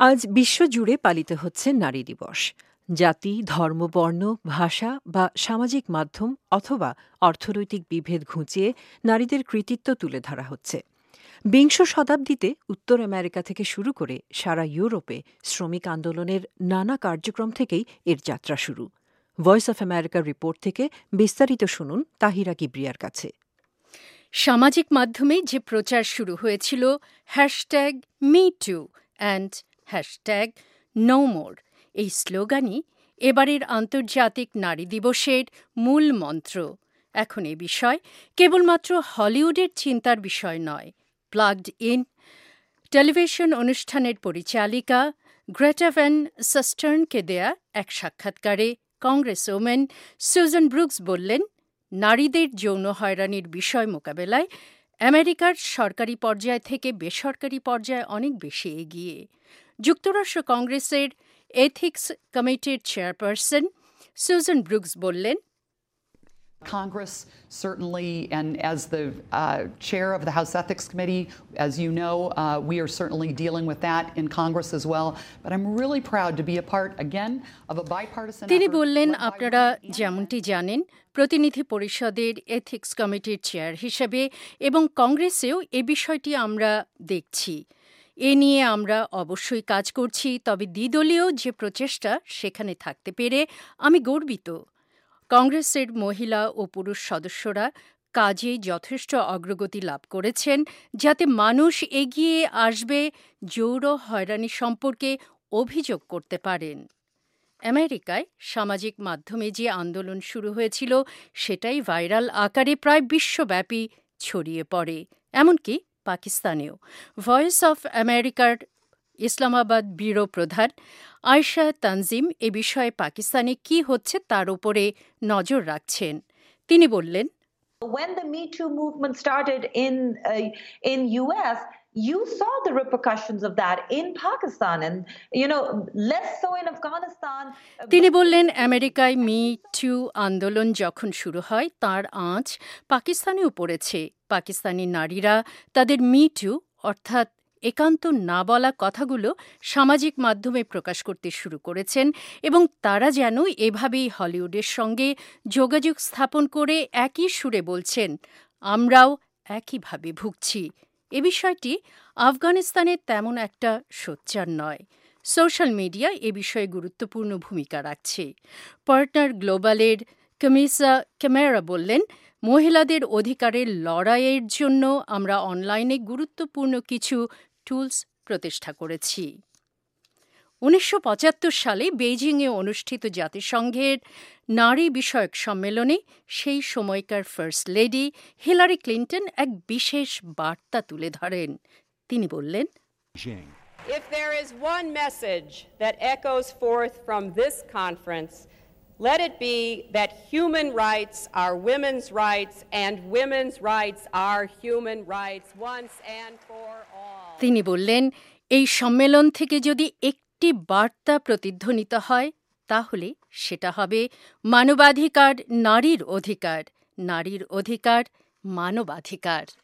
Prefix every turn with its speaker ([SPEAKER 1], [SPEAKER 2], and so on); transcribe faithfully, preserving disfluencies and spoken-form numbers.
[SPEAKER 1] আজ বিশ্বজুড়ে পালিত হচ্ছে নারী দিবস। জাতি, ধর্ম, বর্ণ, ভাষা বা সামাজিক মাধ্যম অথবা অর্থনৈতিক বিভেদ ঘুচিয়ে নারীদের কৃতিত্ব তুলে ধরা হচ্ছে। বিংশ শতাব্দীতে উত্তর আমেরিকা থেকে শুরু করে সারা ইউরোপে শ্রমিক আন্দোলনের নানা কার্যক্রম থেকেই এর যাত্রা শুরু। ভয়েস অফ আমেরিকার রিপোর্ট থেকে বিস্তারিত শুনুন তাহিরা কিবরিয়ার কাছে।
[SPEAKER 2] সামাজিক মাধ্যমে যে প্রচার শুরু হয়েছিল hashtag me too and hashtag no more, এই স্লোগানই এবারের আন্তর্জাতিক নারী দিবসের মূল মন্ত্র। এখন এ বিষয় কেবলমাত্র হলিউডের চিন্তার বিষয় নয়। প্লাগড ইন টেলিভিশন অনুষ্ঠানের পরিচালিকা গ্রেটা ভ্যান সাস্টার্নকে দেয়া এক সাক্ষাৎকারে কংগ্রেসওম্যান সুজান ব্রুকস বললেন, নারীদের যৌন হয়রানির বিষয় মোকাবেলায় আমেরিকার সরকারি পর্যায় থেকে বেসরকারি পর্যায়ে অনেক বেশি এগিয়ে। যুক্তরাষ্ট্র কংগ্রেসের এথিক্স কমিটির চেয়ারপারসন সুজান ব্রুকস বললেন,
[SPEAKER 3] Congress certainly, and as the uh, chair of the House Ethics Committee, as you know, uh, we are certainly dealing with that in Congress as well. But I'm really proud to be a part, again, of a bipartisan.
[SPEAKER 2] তিনি বললেন, আপনারা যেমনটি জানেন, প্রতিনিধি পরিষদের ethics কমিটির chair হিসেবে এবং কংগ্রেসেও এ বিষয়টি আমরা দেখছি। এ নিয়ে আমরা অবশ্যই কাজ করছি, তবে দ্বিদলীয় যে প্রচেষ্টা সেখানে থাকতে পেরে আমি গর্বিত। কংগ্রেসের মহিলা ও পুরুষ সদস্যরা কাজে যথেষ্ট অগ্রগতি লাভ করেছেন, যাতে মানুষ এগিয়ে আসবে যৌন হয়রানি সম্পর্কে অভিযোগ করতে পারেন। আমেরিকায় সামাজিক মাধ্যমে যে আন্দোলন শুরু হয়েছিল সেটাই ভাইরাল আকারে প্রায় বিশ্বব্যাপী ছড়িয়ে পড়ে, এমনকি পাকিস্তানেও। ভয়েস অফ আমেরিকার ইসলামাবাদ ব্যুরো প্রধান আয়শা তানজিম এ বিষয়ে পাকিস্তানে কি হচ্ছে তার উপরে নজর রাখছেন। তিনি বললেন,
[SPEAKER 4] When the Me Too movement started in uh, in U S, you saw the repercussions of that in Pakistan and you know less so in Afghanistan.
[SPEAKER 2] তিনি বললেন, আমেরিকায় মি টু আন্দোলন যখন শুরু হয় তার আঁচ পাকিস্তানেও পড়েছে। পাকিস্তানি নারীরা তাদের মি টু অর্থাৎ একান্ত না বলা কথাগুলো সামাজিক মাধ্যমে প্রকাশ করতে শুরু করেছেন এবং তারা যেন এভাবেই হলিউডের সঙ্গে যোগাযোগ স্থাপন করে একই সুরে বলছেন, আমরাও একইভাবে ভুগছি। এ বিষয়টি আফগানিস্তানের তেমন একটা সোচ্চার নয়। সোশ্যাল মিডিয়া এ বিষয়ে গুরুত্বপূর্ণ ভূমিকা রাখছে। পার্টনার গ্লোবালের কামিসা ক্যামেরা বললেন, মহিলাদের অধিকারের লড়াইয়ের জন্য আমরা অনলাইনে গুরুত্বপূর্ণ কিছু টুলস প্রতিষ্ঠা করেছি। উনিশশো পঁচাত্তর সালে বেইজিংয়ে অনুষ্ঠিত জাতিসংঘের নারী বিষয়ক সম্মেলনে সেই সময়কার ফার্স্ট লেডি হিলারি ক্লিন্টন এক বিশেষ বার্তা তুলে ধরেন। তিনি বললেন,
[SPEAKER 5] If there is one message that echoes forth from this conference, let it be that human rights are women's rights and women's rights are human rights once and for all.
[SPEAKER 2] তিনি বললেন, এই সম্মেলন থেকে যদি একটি বার্তা প্রতিধ্বনিত হয় তাহলে সেটা হবে মানবাধিকার নারীর অধিকার, নারীর অধিকার মানবাধিকার।